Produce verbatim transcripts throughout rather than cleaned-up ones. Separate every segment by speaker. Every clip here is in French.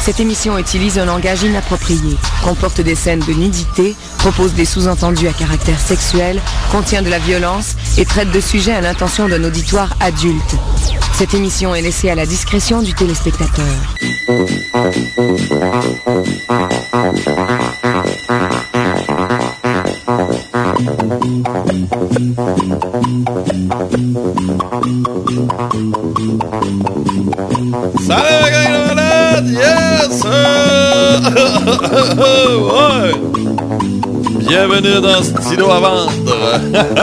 Speaker 1: Cette émission utilise un langage inapproprié, comporte des scènes de nudité, propose des sous-entendus à caractère sexuel, contient de la violence et traite de sujets à l'intention d'un auditoire adulte. Cette émission est laissée à la discrétion du téléspectateur.
Speaker 2: Salut la gang de malade! Yes! Ouais! Bienvenue dans Stylo à vendre!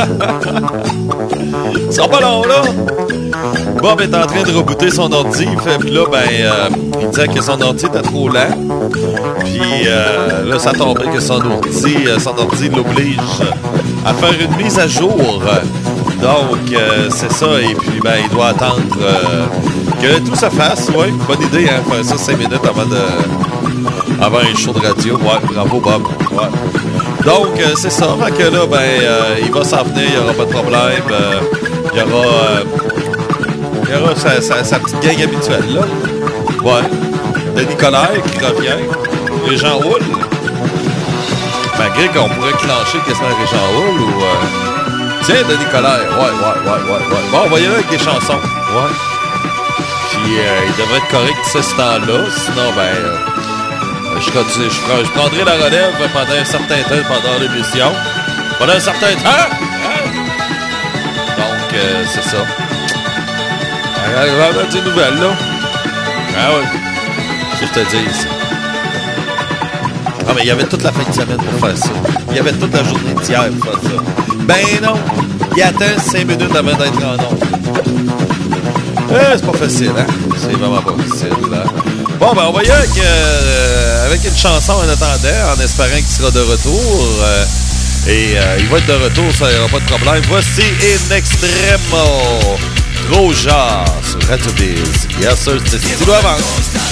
Speaker 2: Ils sont pas longs, là! Bob est en train de rebooter son ordi, fait, puis là, ben, euh, il disait que son ordi était trop lent. Puis euh, là, ça tombait que son ordi, euh, son ordi l'oblige à faire une mise à jour. Donc, euh, c'est ça. Et puis, ben, il doit attendre euh, que tout se fasse. Oui, bonne idée, hein, faire ça cinq minutes avant de, avant un show de radio. Ouais, bravo, Bob. Ouais. Donc, euh, c'est ça. Fait que là, ben, euh, il va s'en venir, il n'y aura pas de problème. Euh, il y aura... Euh, Il y aura sa, sa, sa petite gang habituelle, là. Ouais. Denis Collaert qui revient. Régent Houle. Malgré qu'on pourrait clencher quasiment Régent Houle ou... Euh... Tiens, Denis Collaert. Ouais, ouais, ouais, ouais, ouais. Bon, on va y aller avec des chansons. Ouais. Puis, euh, il devrait être correct ce temps-là. Sinon, ben... Euh, je, continue, je, prends, je prendrai la relève pendant un certain temps, pendant l'émission. Pendant un certain temps! Hein? Donc, euh, c'est ça. On va des nouvelles, là. Ah oui. C'est ce que je te dis, ici. Ah, mais il y avait toute la fin de semaine pour faire ça. Il y avait toute la journée d'hier pour faire ça. Ben non. Il attend cinq minutes avant d'être en onde. Eh, c'est pas facile, hein? C'est vraiment pas facile, là. Bon, ben, on va y aller avec, euh, avec une chanson en attendant, en espérant qu'il sera de retour. Euh, et euh, il va être de retour, ça n'aura pas de problème. Voici In Extremo. Gros genre sur Radio Biz. Bien sûr, c'est Stylo à vendre.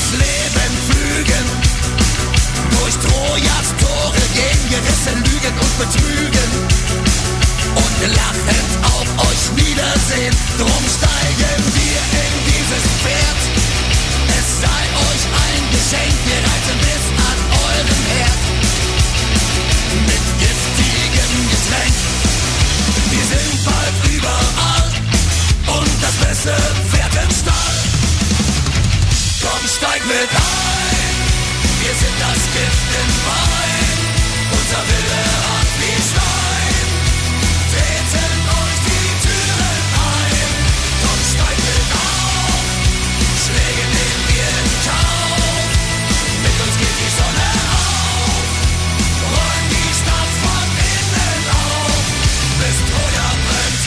Speaker 3: Durch Trojas Tore gehen Gerissen, Lügen und Betrügen und lachend auf euch niedersehen. Drum steigen wir in dieses Pferd. Es sei euch ein Geschenk, wir reiten bis an euren Herd. Mit giftigem Getränk. Wir sind bald überall und das beste Pferd im Stall. Komm, steig mit ein. Wir sind das Gift im Wein, unser Wille hart wie Stein, treten euch die Türen ein, komm steig mit auf, Schläge nehmen wir in Kauf, mit uns geht die Sonne auf, rollen die Stadt von innen auf, bis Troja brennt.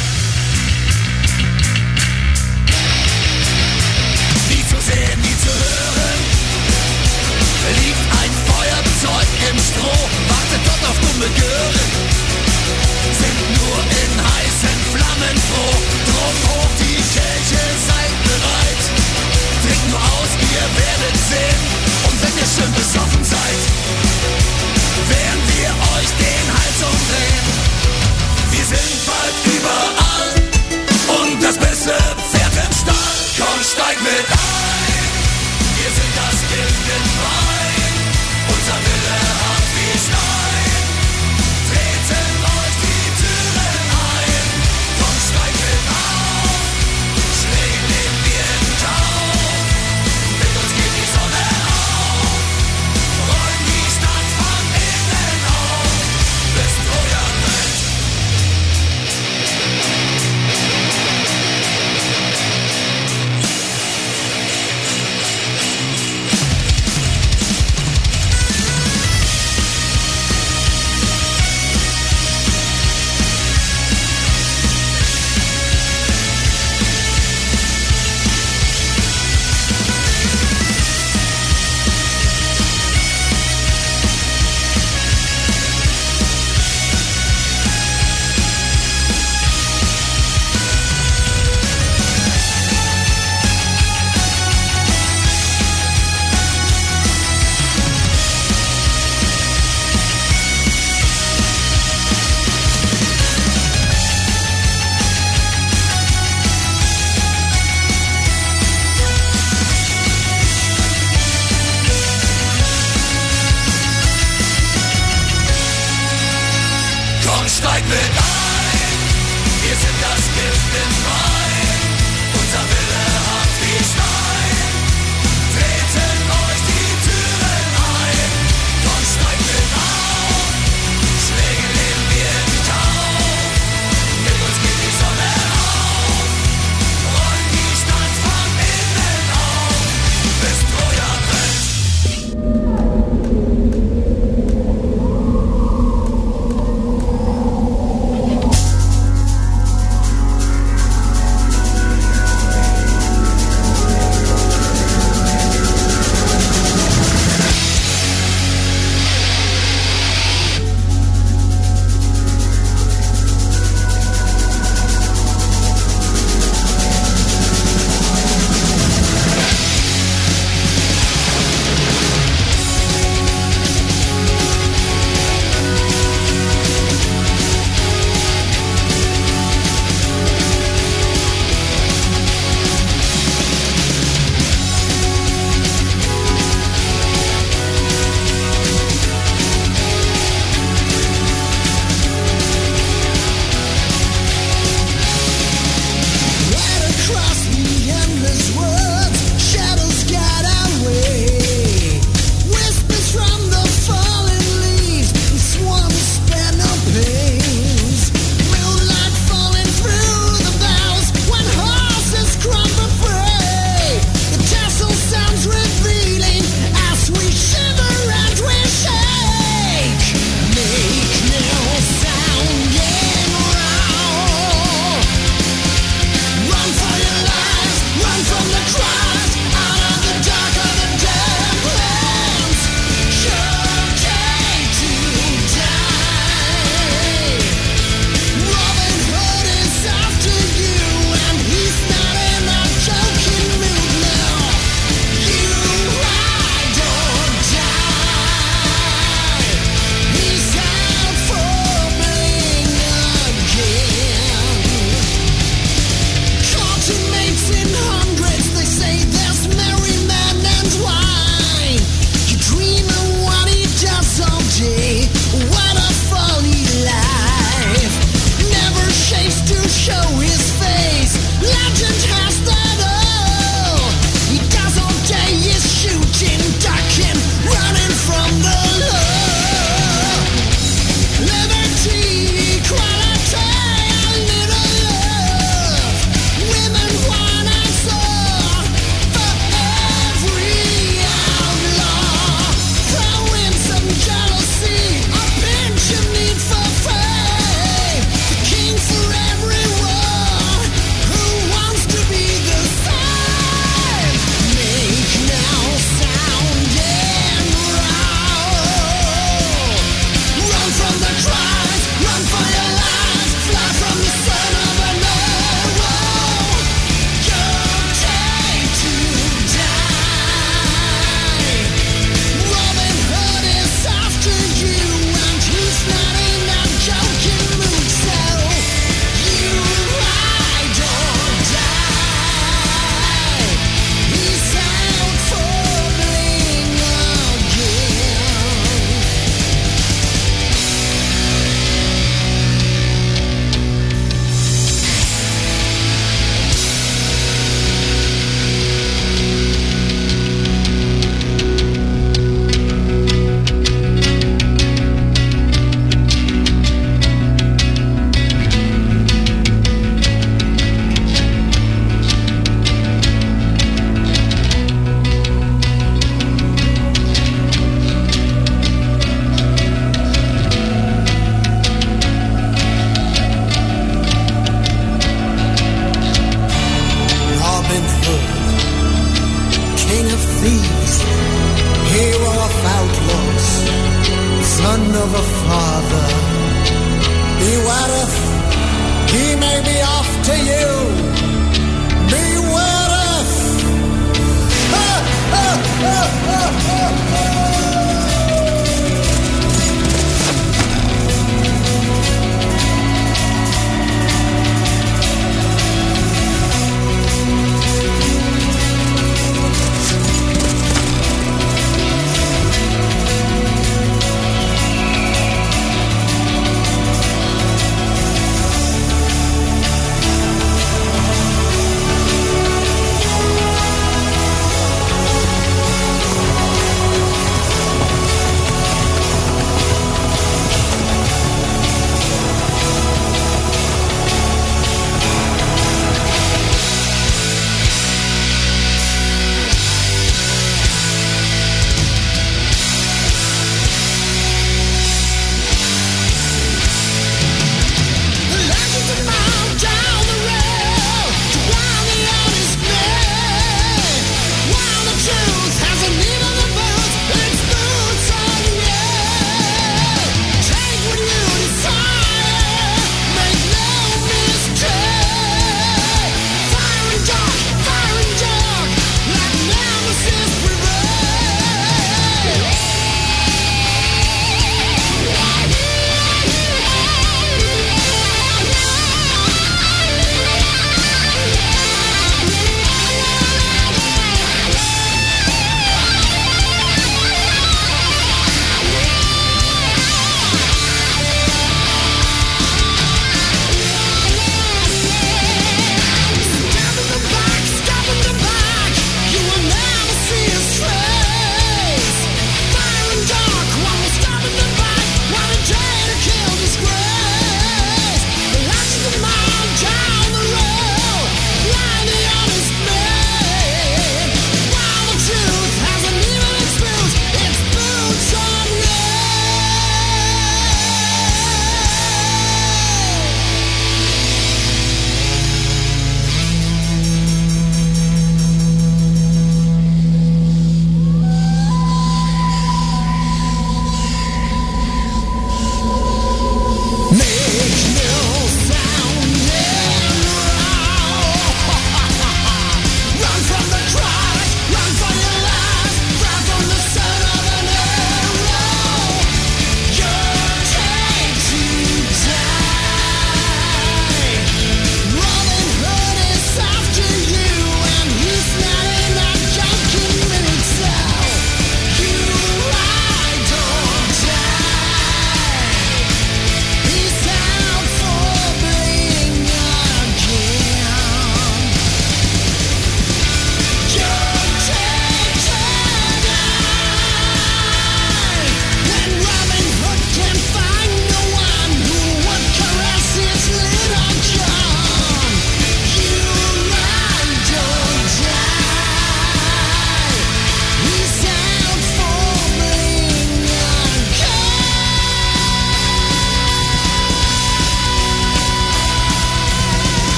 Speaker 3: Nie zu sehen, nie zu hören, liegt ein Feuerzeug im Stroh, wartet dort auf dumme Gören, sind nur in heißen Flammen froh, drum hoch die Kelche, seid bereit, trinkt nur aus, ihr werdet sehen, und wenn ihr schön besoffen seid, werden wir euch den Hals umdrehen, wir sind bald überall, und das beste Pferd im Stall, komm steig mit ein, wir sind das Gift im Wein, unser Wille hart wie Stein, treten euch die Türen ein, komm steig mit auf, Schläge nehmen wir in Kauf, mit uns geht die Sonne auf, rollen die Stadt von innen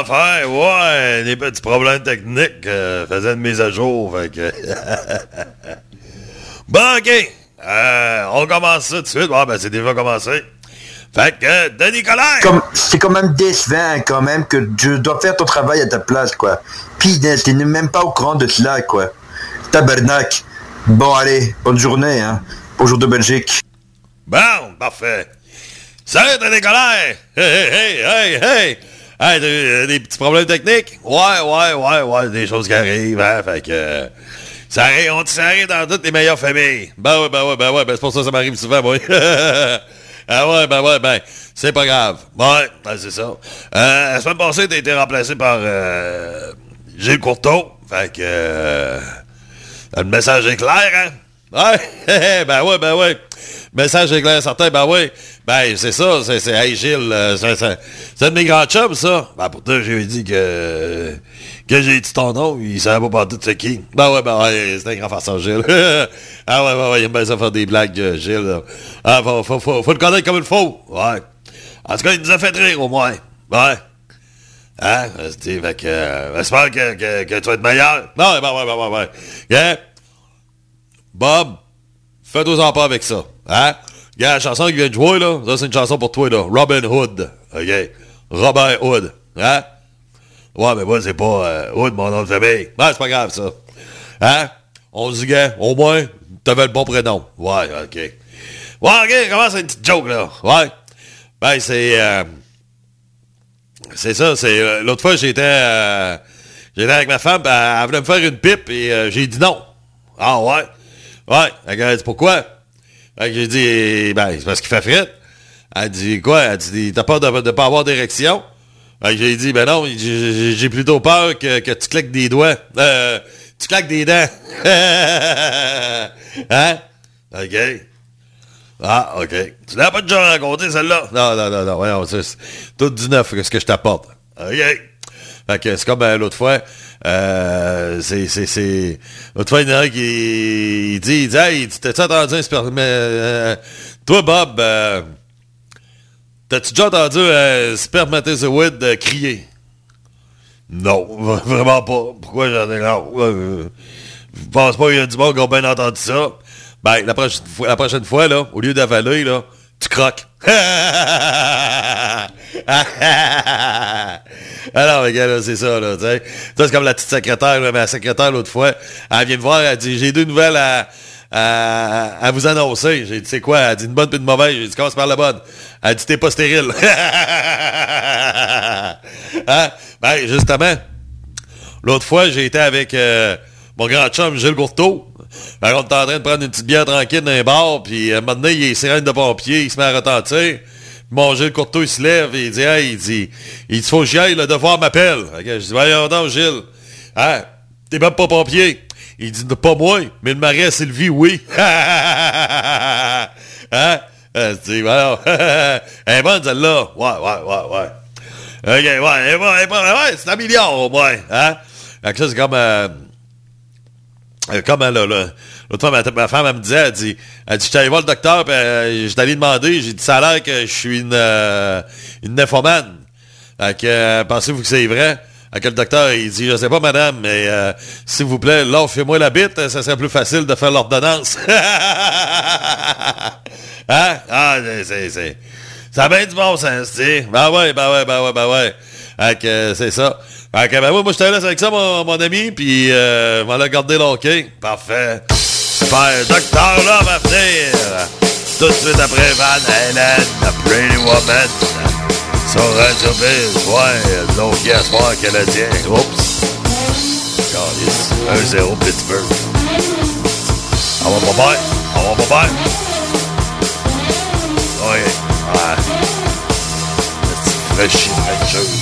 Speaker 2: affaire, ouais, des petits problèmes techniques. Euh, faisais une mise à jour, fait que... Bon, OK. Euh, on commence ça tout de suite. Bon, ben, c'est déjà commencé. Fait que, euh, Denis Coderre!
Speaker 4: Comme, c'est quand même décevant, quand même, que je dois faire ton travail à ta place, quoi. Pis, t'es même pas au courant de cela, quoi. Tabernacle. Bon, allez, bonne journée, hein. Bonjour de Belgique.
Speaker 2: Bon, parfait. Salut, Denis Coderre! Hey, hey, hey, hey! Hey, des, des petits problèmes techniques? Ouais, ouais, ouais, ouais, des choses qui arrivent, hein, fait que... Euh, ça arrive, on ça arrive dans toutes les meilleures familles. Ben ouais, ben ouais, ben ouais, ben c'est pour ça que ça m'arrive souvent, moi. Ah ouais, ben ouais, ben, c'est pas grave. Ouais, ben c'est ça. Euh, la semaine passée, t'as été remplacé par euh, Gilles Courteau. Fait que... Euh, le message est clair, hein? Ouais, ben ouais, ben ouais. Message est clair, certain, ben ouais. Ben, c'est ça, c'est... c'est hey, Gilles, euh, c'est, c'est, c'est un de mes grands chums, ça. Ben, pourtant, j'ai dit que... Que j'ai dit ton nom, il savait pas partout c'est qui. Ben ouais, ben ouais, c'est un grand farceur, Gilles. Ah ouais, ouais, ouais, il aime bien ça faire des blagues, Gilles. Là. Ah, faut, faut, faut, faut le connaître comme il faut. Ouais. En tout cas, il nous a fait rire, au moins. Ouais. Hein? C'est, fait que... Euh, j'espère que, que, que tu vas être meilleur. Non, ben ouais, ben ouais, ouais. Yeah. Bob, fais-toi-en pas avec ça. Hein? Regarde, la chanson qui vient de jouer, là, ça, c'est une chanson pour toi, là. Robin Hood. OK? Robin Hood. Hein? Ouais, mais moi, c'est pas euh, Hood, mon nom de famille. Ben, c'est pas grave, ça. Hein? On se dit, gars, au moins, t'avais le bon prénom. Ouais, OK. Ouais, OK, commence une petite joke, là. Ouais. Ben, c'est... Euh, c'est ça, c'est... Euh, l'autre fois, j'étais... Euh, j'étais avec ma femme, elle, elle voulait me faire une pipe, et euh, j'ai dit non. Ah, ouais? Ouais. Elle a dit, pourquoi? Fait que j'ai dit, ben, c'est parce qu'il fait frette. Elle dit, quoi? Elle dit, t'as peur de ne pas avoir d'érection? Fait que j'ai dit, ben non, j'ai, j'ai plutôt peur que, que tu claques des doigts. Euh, tu claques des dents. Hein? OK. Ah, OK. Tu l'as pas déjà raconté, celle-là? Non, non, non, non. Voyons, c'est, c'est tout du neuf, ce que je t'apporte. OK. Fait que c'est comme euh, l'autre fois. Euh, c'est, c'est, c'est... L'autre fois, il y en a un qui il dit, il dit, hey, t'as-tu entendu un sperme... Euh, toi, Bob, euh, t'as-tu déjà entendu un spermatozoïde euh, crier? Non, vraiment pas. Pourquoi j'en ai... Non, euh, je pense pas qu'il y a du monde qui a bien entendu ça. Ben, la prochaine fois, la prochaine fois, là, au lieu d'avaler, là, tu croques. Alors, les gars, là, c'est ça, là, tu sais. Ça, c'est comme la petite secrétaire, là, mais la secrétaire, l'autre fois, elle vient me voir, elle dit, j'ai deux nouvelles à, à, à vous annoncer. J'ai dit, c'est quoi? Elle dit, une bonne puis une mauvaise. J'ai dit, commence par la bonne. Elle dit, t'es pas stérile. Hein? Ben, justement, l'autre fois, j'ai été avec euh, mon grand chum, Gilles Courteau. Ben, on était en train de prendre une petite bière tranquille dans un bar, puis à un moment donné, il y a les sirènes de pompiers, il se met à retentir. Mon Gilles Courteau, il se lève et il dit, hey, il dit, il dit, faut que j'y aille, le devoir m'appelle. Okay, je dis, voyons donc, Gilles. Hein? T'es même pas pompier. Il dit, pas moi, mais le mari à Sylvie, oui. Hein? Je dis, voilà. Elle est bonne, celle-là. Ouais, ouais, ouais, ouais. OK, ouais, elle est bonne, elle est bonne. Ouais, c'est un milliard, au moins. Hein? Fait que ça, c'est comme... Euh, Comme là, là, l'autre fois, ma, ma femme, elle me disait, elle dit, elle dit, je suis allé voir le docteur, puis euh, j'étais allé demander, j'ai dit, ça a l'air que je suis une, euh, une nymphomane. Fait que, euh, pensez-vous que c'est vrai? Fait que le docteur, il dit, je sais pas, madame, mais euh, s'il vous plaît, là, fais-moi la bite, ça serait plus facile de faire l'ordonnance. Hein? Ah, c'est, c'est, ça a bien du bon sens, tu sais. Ben ouais, ben ouais, ben ouais, ben ouais. Fait que, euh, c'est ça. Fait que, ben moi, moi, je te laisse avec ça, mon, mon ami, puis euh, m'en a gardé l'hockey. Parfait. Super. Docteur, là, va venir. Tout de suite après Van Halen, The Pretty Woman. Sur Radio Biz, ouais, l'hockey à soir canadien. Oups. Calice. un zéro Pittsburgh. On va pas faire. On va pas faire. Oui. Ouais. C'est fraîchi, fraîcheuse.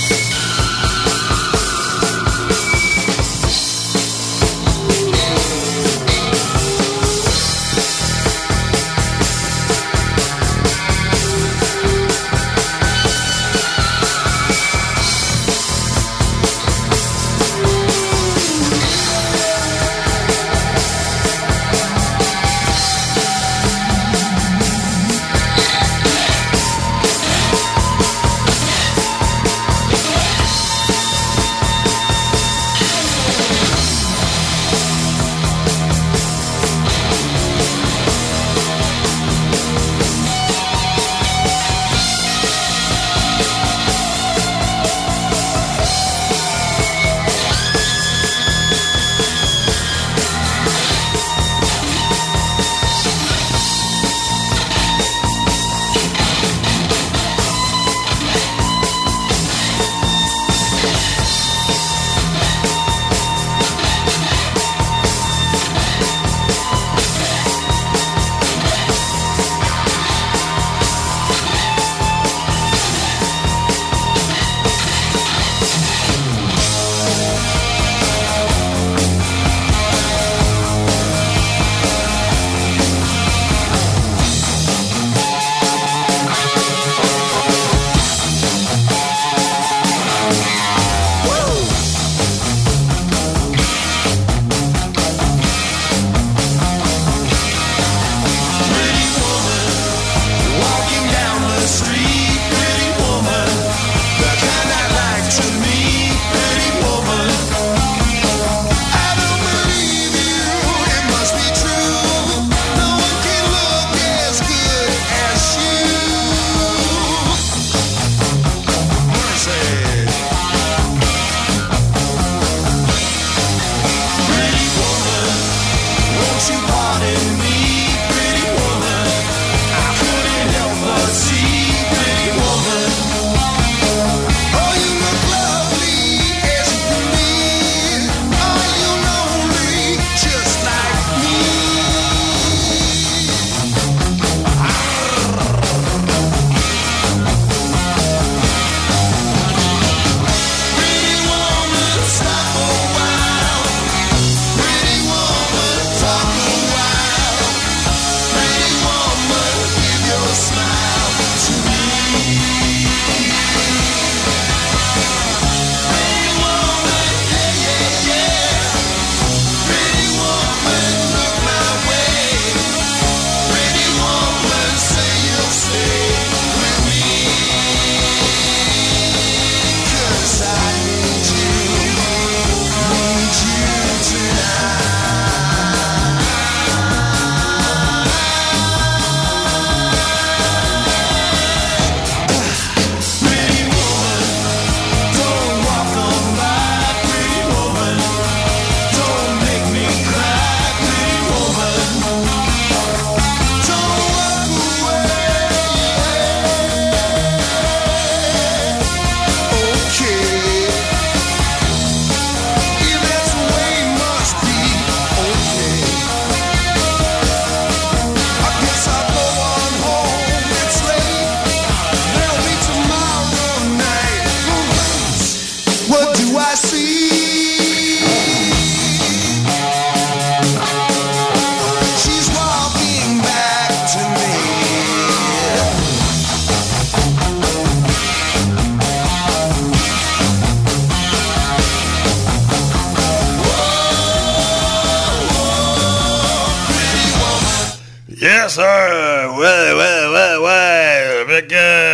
Speaker 2: Yes, sir! Ouais, ouais, ouais, ouais! Avec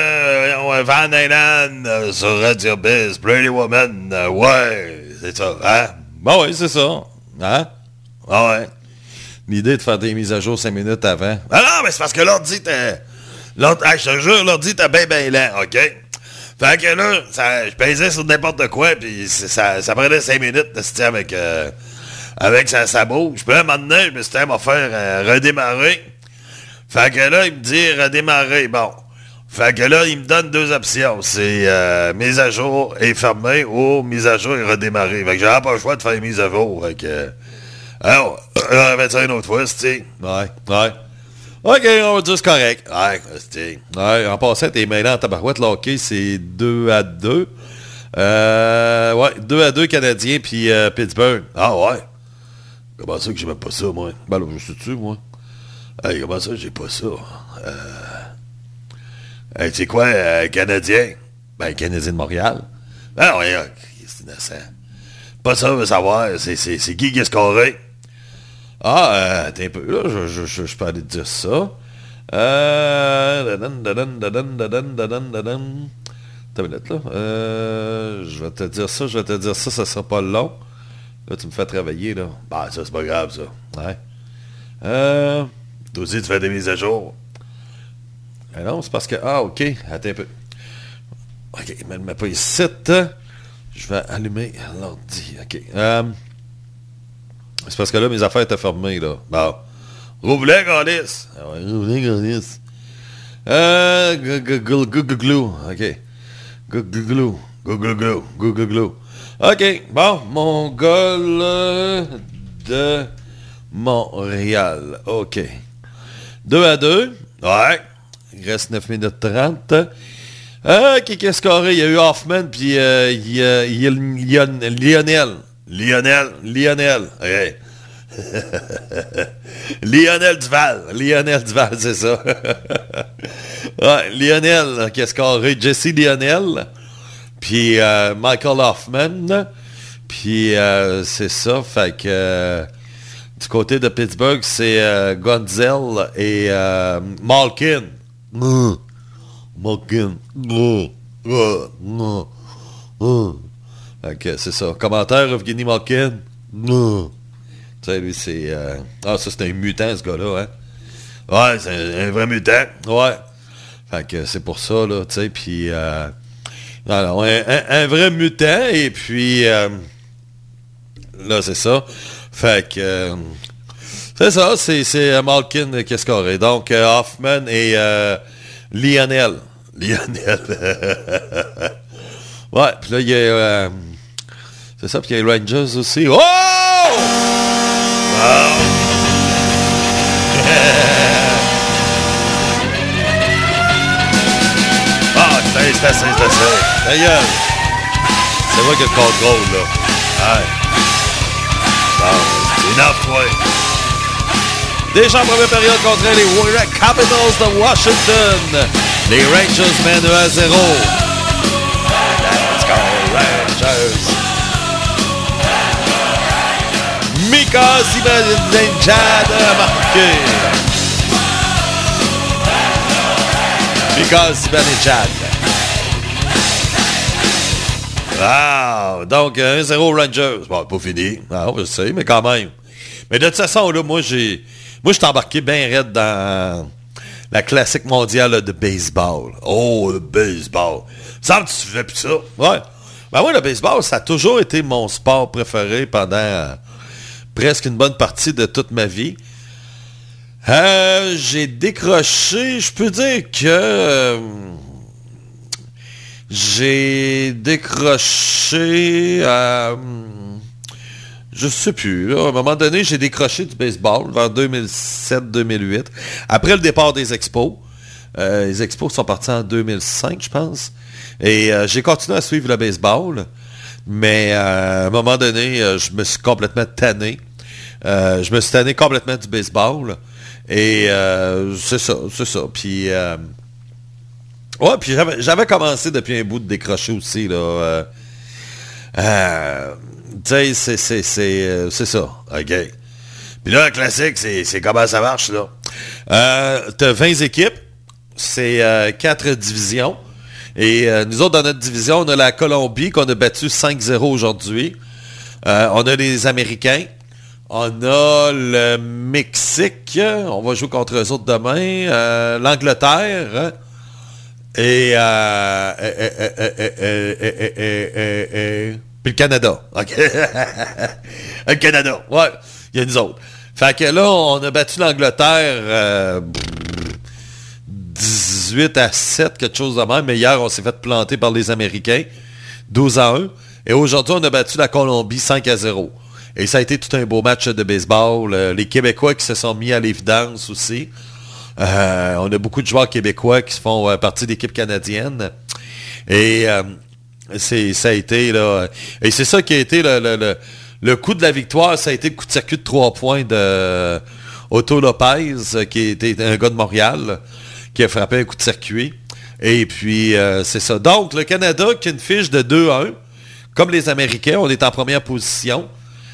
Speaker 2: euh, Van Halen euh, sur Radio Biz, Pretty Woman, euh, ouais, c'est ça, hein? Bon, oui, c'est ça, hein? Ah ouais. L'idée de faire des mises à jour cinq minutes avant. Ah non, mais c'est parce que l'ordi était... L'ordi, ah, je te jure, l'ordi était bien, bien lent, OK? Fait que là, ça, je pesais sur n'importe quoi, puis ça, ça prenait cinq minutes de se dire avec... Euh, avec sa, sa bouche. Puis là, maintenant, je me suis dit, à me faire euh, redémarrer. Fait que là, il me dit redémarrer. Bon. Fait que là, il me donne deux options. C'est euh, mise à jour et fermée ou mise à jour et redémarrer. Fait que j'avais pas le choix de faire mise à jour. Fait que... Alors, on va faire ça une autre fois, c'est... Ouais, ouais. OK, on va dire c'est correct. Ouais, c'est... Ouais, en passant, t'es mêlant en tabarouette. Le hockey, c'est deux à deux. Euh... Ouais, deux à deux Canadiens puis euh, Pittsburgh. Ah ouais. Comment ça que j'ai même pas ça, moi? Ben là, je suis dessus, moi. Hey, comment ça, j'ai pas ça? Euh... Hey, tu sais quoi, euh, Canadien? Ben, Canadien de Montréal. Ben ouais, c'est innocent. Pas ça, je veux savoir. C'est, c'est, c'est qui qui a scoré? Ah, euh, t'es un peu là, je, je, je, je peux aller te dire ça. Euh... T'as une minute, là. Euh... Je vais te dire ça, je vais te dire ça, ça sera pas long. Là, tu me fais travailler, là. Bah, ça, c'est pas grave, ça. Ouais. Euh... Toi aussi, tu fais des mises à jour. Ah non, c'est parce que... Ah, OK. Attends un peu. OK, mais ne mets pas ici. Je vais allumer l'ordi. OK. Euh... C'est parce que là, mes affaires étaient fermées, là. Bon. Rouvre-les, Gaulis. Ah ouais, rouvre-les, Gaulis. Euh... Google Glue. OK. Google Glue. Google Glue. Google Glue. OK, bon, Mongol de Montréal. OK. deux à deux. Ouais. Il reste neuf minutes trente. Euh, qui qui a scoré? Il y a eu Hoffman, puis euh, il y a, il y a Lionel. Lionel. Lionel. OK. Lionel Duval. Lionel Duval, c'est ça. Ouais, Lionel qui a scoré. Jesse Lionel. Puis euh, Michael Hoffman. Puis euh, c'est ça. Fait que euh, du côté de Pittsburgh, c'est euh, Gonzel et euh, Malkin. Mmh. Malkin. Mmh. Mmh. Mmh. Fait que c'est ça. Commentaire Evgeny Malkin. Mmh. Tu sais, lui, c'est... Euh... Ah, ça, c'est un mutant, ce gars-là, hein? Ouais, c'est un, un vrai mutant. Ouais. Fait que c'est pour ça, là, tu sais, puis... Euh... Alors, un, un, un vrai mutant, et puis... Euh... Là, c'est ça. Fait que... Euh... C'est ça, c'est, c'est euh, Malkin qui a scoré. Donc, euh, Hoffman et euh, Lionel. Lionel. Ouais, puis là, il y a... Euh, c'est ça, puis il y a les Rangers aussi. Oh! Wow! Ah, c'est assez, c'est assez, c'est assez. Ta gueule. C'est moi qui ai le contrôle, là. Ouais. Bon, c'est enough, toi. Déjà en première période contre les Warrior Capitals de Washington. Les Rangers mènent un à zéro. Let's go, Rangers. Mika Zibanejad a marqué. Mika Zibanejad. Wow! Donc, un zéro Rangers. Bon, pas fini. Ah, je sais, mais quand même. Mais de toute façon, là, moi, j'ai... Moi, je suis embarqué bien raide dans la classique mondiale là, de baseball. Oh, le baseball. Ça me semble que tu fais plus ça. Ouais. Ben moi, le baseball, ça a toujours été mon sport préféré pendant euh, presque une bonne partie de toute ma vie. Euh, j'ai décroché, je peux dire que... Euh, j'ai décroché... Euh, je sais plus. Là, à un moment donné, j'ai décroché du baseball vers deux mille sept deux mille huit. Après le départ des Expos. Euh, les Expos sont partis en deux mille cinq, je pense. Et euh, j'ai continué à suivre le baseball. Mais euh, à un moment donné, euh, je me suis complètement tanné. Euh, je me suis tanné complètement du baseball. Et euh, c'est ça, c'est ça. Puis... Euh, ouais, puis j'avais, j'avais commencé depuis un bout de décrocher aussi, là. Euh, euh, tu sais, c'est, c'est, c'est, euh, c'est ça. OK. Puis là, le classique, c'est, c'est comment ça marche, là. Euh, t'as vingt équipes. C'est euh, quatre divisions. Et euh, nous autres, dans notre division, on a la Colombie qu'on a battu cinq zéro aujourd'hui. Euh, on a les Américains. On a le Mexique. On va jouer contre eux autres demain. Euh, L'Angleterre. Et, euh, et, et, et, et, et, et, et puis le Canada. OK. Le Canada. Ouais. Il y a nous autres. Fait que là, on a battu l'Angleterre euh, dix-huit à sept, quelque chose de même. Mais hier, on s'est fait planter par les Américains. douze à un. Et aujourd'hui, on a battu la Colombie cinq à zéro. Et ça a été tout un beau match de baseball. Les Québécois qui se sont mis à l'évidence aussi. Euh, on a beaucoup de joueurs québécois qui font euh, partie d'équipe canadienne. Et euh, c'est, ça a été là. Et c'est ça qui a été le, le, le, le coup de la victoire. Ça a été le coup de circuit de trois points de euh, Otto Lopez, qui était un gars de Montréal, qui a frappé un coup de circuit. Et puis, euh, c'est ça. Donc, le Canada qui a une fiche de deux à un. Comme les Américains, on est en première position.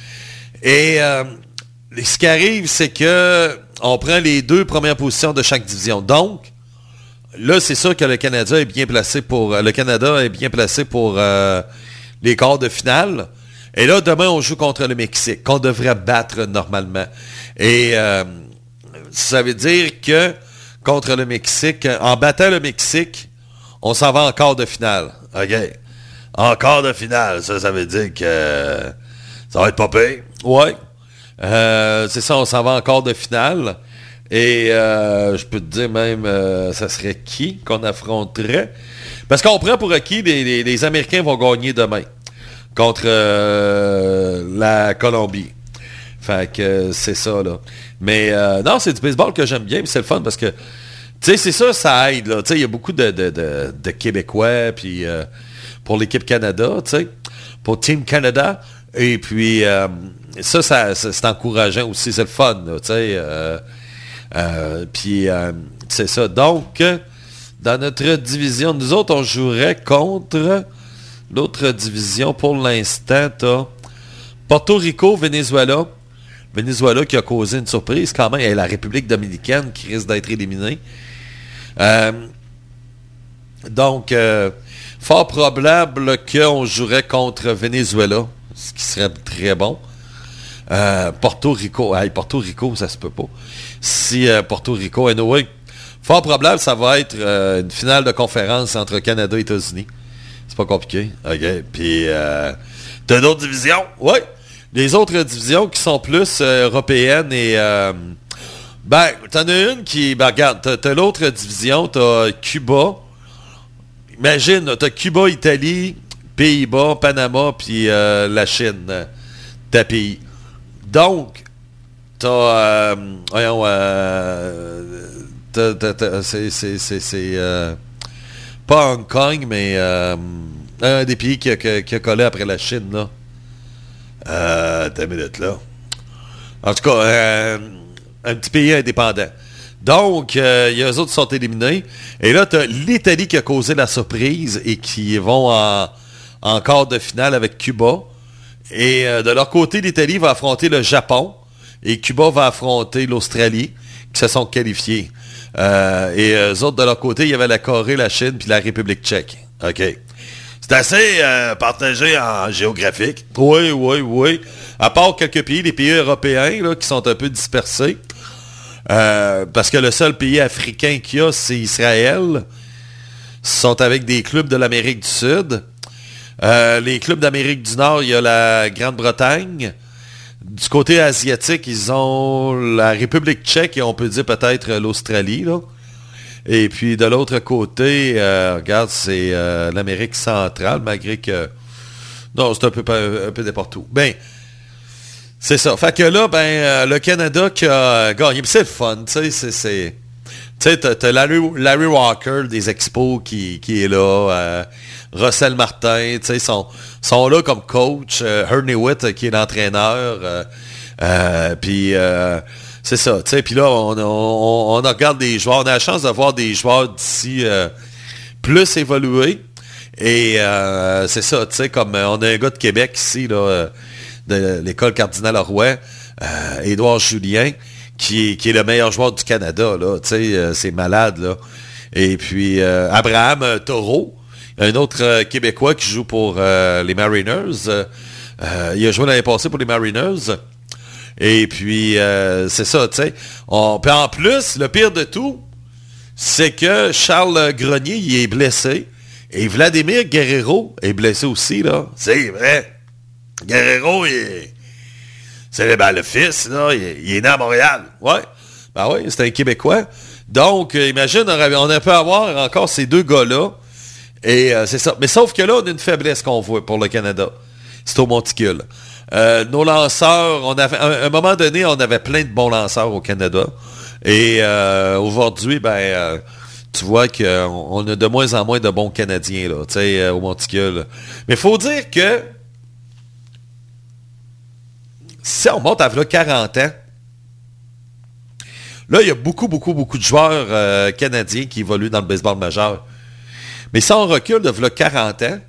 Speaker 2: Et euh, ce qui arrive, c'est que on prend les deux premières positions de chaque division. Donc, là, c'est sûr que le Canada est bien placé pour le Canada est bien placé pour euh, les quarts de finale. Et là, demain, on joue contre le Mexique, qu'on devrait battre normalement. Et euh, ça veut dire que contre le Mexique, en battant le Mexique, on s'en va en quart de finale. OK. En quart de finale, ça, ça veut dire que ça va être pas pire. Ouais. Euh, c'est ça, on s'en va en quart de finale. Et euh, je peux te dire même, euh, ça serait qui qu'on affronterait? Parce qu'on prend pour acquis, les, les, les Américains vont gagner demain contre euh, la Colombie. Fait que euh, c'est ça, là. Mais euh, non, c'est du baseball que j'aime bien, puis c'est le fun parce que, tu sais, c'est ça, ça aide, là. Tu sais, il y a beaucoup de, de, de, de Québécois, puis euh, pour l'équipe Canada, tu sais, pour Team Canada. Et puis, euh, ça, ça, ça, c'est encourageant aussi, c'est le fun, tu sais. Euh, euh, puis, euh, c'est ça. Donc, dans notre division, nous autres, on jouerait contre l'autre division. Pour l'instant, t'as Porto Rico, Venezuela. Venezuela qui a causé une surprise quand même. Et la République dominicaine qui risque d'être éliminée. Euh, donc, euh, fort probable qu'on jouerait contre Venezuela. Ce qui serait très bon. Euh, Porto Rico. Hey, Porto Rico, ça se peut pas. Si euh, Porto Rico, anyway, fort probable, ça va être euh, une finale de conférence entre Canada et États-Unis. C'est pas compliqué. OK. Puis, euh, t'as d'autres divisions? Oui. les autres divisions qui sont plus euh, européennes et... Euh, ben, t'en as une qui... Ben, regarde, t'as, t'as l'autre division, t'as Cuba. Imagine, t'as Cuba, Italie, Pays-Bas, Panama, puis euh, la Chine, ta pays. Donc, t'as... Euh, voyons, euh, t'as, t'as, t'as, c'est... c'est, c'est, c'est euh, pas Hong Kong, mais euh, un des pays qui a, qui, qui a collé après la Chine, là. Euh, t'as une minute, là. En tout cas, euh, un petit pays indépendant. Donc, euh, y a eux autres qui sont éliminés. Et là, t'as l'Italie qui a causé la surprise et qui vont en, en quart de finale avec Cuba. Et euh, de leur côté, l'Italie va affronter le Japon. Et Cuba va affronter l'Australie, qui se sont qualifiés. Euh, et eux autres, de leur côté, il y avait la Corée, la Chine, puis la République tchèque. OK. C'est assez euh, partagé en géographique. Oui, oui, oui. À part quelques pays, les pays européens, là, qui sont un peu dispersés. Euh, parce que le seul pays africain qu'il y a, c'est Israël. Ils sont avec des clubs de l'Amérique du Sud. Euh, les clubs d'Amérique du Nord, il y a la Grande-Bretagne. Du côté asiatique, ils ont la République tchèque et on peut dire peut-être l'Australie, là. Et puis de l'autre côté, euh, regarde, c'est euh, l'Amérique centrale, malgré que... Non, c'est un peu, un peu n'importe où. Ben, c'est ça. Fait que là, ben, euh, le Canada qui a gagné. Puis c'est le fun, tu sais, c'est... c'est... Tu sais, t'as, t'as Larry, Larry Walker des Expos qui, qui est là, euh, Russell Martin, tu sais, sont, sont là comme coach, euh, Ernie Witt qui est l'entraîneur, euh, euh, puis euh, c'est ça, tu sais, puis là, on, on, on regarde des joueurs, on a la chance de voir des joueurs d'ici euh, plus évolués, et euh, c'est ça, tu sais, comme euh, on a un gars de Québec ici, là, de l'école Cardinal-Roy, euh, Édouard Julien, Qui est, qui est le meilleur joueur du Canada, là, tu sais, euh, c'est malade, là. Et puis, euh, Abraham euh, Taureau, un autre euh, Québécois qui joue pour euh, les Mariners. Euh, euh, il a joué l'année passée pour les Mariners. Et puis, euh, c'est ça, tu sais. Puis en plus, le pire de tout, c'est que Charles Grenier, il est blessé. Et Vladimir Guerrero est blessé aussi, là. C'est vrai. Guerrero, il est... C'est ben, le fils, là, il, il est né à Montréal. Ouais. Ben oui, c'est un Québécois. Donc, euh, imagine, on a pu avoir encore ces deux gars-là. Et euh, c'est ça. Mais sauf que là, on a une faiblesse qu'on voit pour le Canada. C'est au monticule. Euh, nos lanceurs, on avait, à un moment donné, on avait plein de bons lanceurs au Canada. Et euh, aujourd'hui, ben, euh, tu vois qu'on on a de moins en moins de bons Canadiens, là, tu sais, euh, au monticule. Mais il faut dire que si on monte à là, quarante ans, là, il y a beaucoup, beaucoup, beaucoup de joueurs euh, canadiens qui évoluent dans le baseball majeur. Mais si on recule de là, quarante ans,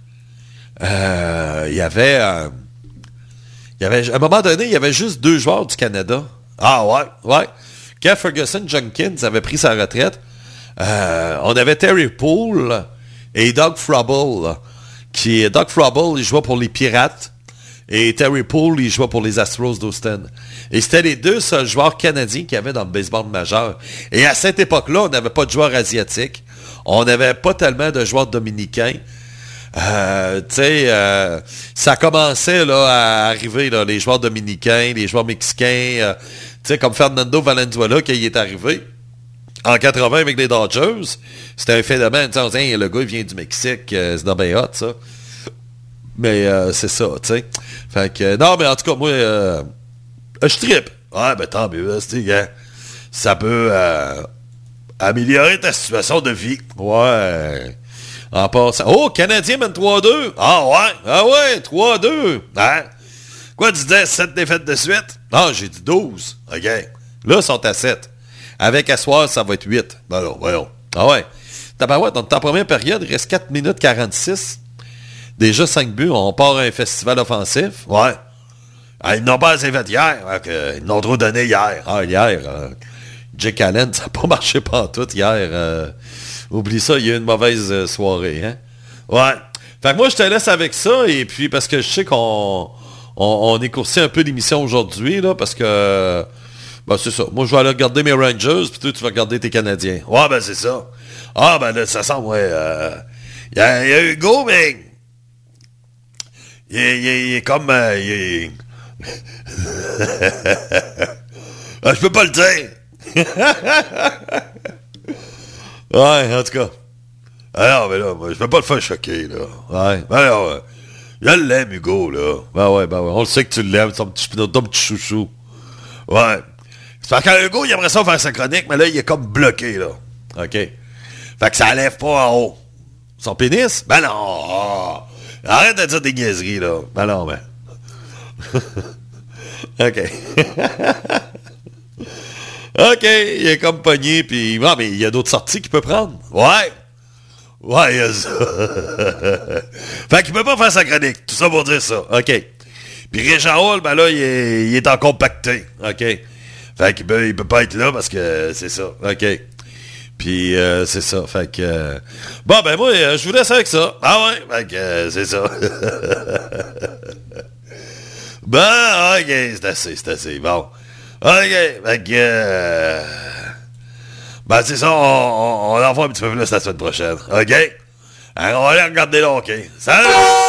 Speaker 2: euh, il y avait... Euh, il y avait, à un moment donné, il y avait juste deux joueurs du Canada. Ah ouais, ouais. Quand Ferguson Jenkins avait pris sa retraite, euh, on avait Terry Poole et Doug Frobel. Qui, Doug Frobel, il jouait pour les Pirates. Et Terry Poole, il jouait pour les Astros d'Houston. Et c'était les deux seuls joueurs canadiens qu'il y avait dans le baseball majeur. Et à cette époque-là, on n'avait pas de joueurs asiatiques. On n'avait pas tellement de joueurs dominicains. Euh, tu sais, euh, ça commençait là, à arriver, là, les joueurs dominicains, les joueurs mexicains. Euh, tu sais, comme Fernando Valenzuela, qui est arrivé en quatre-vingts avec les Dodgers. C'était un phénomène. On disait, hey, le gars, il vient du Mexique. Euh, c'est dans bien hot, ça. Mais euh, c'est ça, tu sais. Fait que, non, mais en tout cas, moi, euh, je trippe. Ouais, ben tant mieux, hein, ça peut euh, améliorer ta situation de vie. Ouais. En passant. Oh, Canadien mène trois deux. Ah ouais, ah ouais, trois deux. Hein? Quoi, tu disais sept défaites de suite? Non, j'ai dit douze. OK. Là, ils sont à sept. Avec Assoir, ça va être huit. Ben non, voyons. Ah ouais. Tabarouette, dans ta première période, il reste quatre minutes quarante-six. Déjà cinq buts, on part à un festival offensif. Ouais. Ah, ils n'ont pas assez fait hier. Okay. Ils n'ont trop donné hier. Ah, hier, euh, Jake Allen, ça n'a pas marché pantoute hier. Euh, oublie ça, il y a eu une mauvaise euh, soirée. Hein? Ouais. Fait que moi, je te laisse avec ça. Et puis, parce que je sais qu'on on, on écourcit un peu l'émission aujourd'hui, là, parce que... Ben, c'est ça. Moi, je vais aller regarder mes Rangers, puis toi, tu vas regarder tes Canadiens. Ouais, ben, c'est ça. Ah, ben, là, ça semble, ouais. Il euh, y, y a Hugo, mais... Il est, il, est, il est comme... Euh, il, est, Ah, je peux pas le dire. Ouais, en tout cas. Alors, mais là, je peux pas le faire choquer, là. Ouais, ben alors, euh, je l'aime, Hugo, là. Ben ouais, ben ouais, on le sait que tu l'aimes, ton petit, ton petit chouchou. Ouais. C'est parce que Hugo, il aimerait ça faire sa chronique, mais là, il est comme bloqué, là. OK. Fait que ça lève pas en haut. Son pénis? Ben non! Oh. Arrête de dire des niaiseries, là. Ben non, ben. OK. OK, il est comme pogné, puis... Ah, mais il y a d'autres sorties qu'il peut prendre. Ouais. Ouais, il y a ça. Fait qu'il peut pas faire sa chronique. Tout ça pour dire ça. OK. Puis Richard Hall, ben là, il est, il est en compacté. OK. Fait qu'il peut, il peut pas être là parce que c'est ça. OK. Puis euh, c'est ça. Fait que... Euh... Bon, ben moi, je vous laisse avec ça. Ah ouais? Fait que euh, c'est ça. Bon, OK, c'est assez, c'est assez. Bon. OK, fait que... Euh... Ben, c'est ça, on, on, on en voit un petit peu plus la semaine prochaine. OK? Alors, on va aller regarder là, OK? Salut!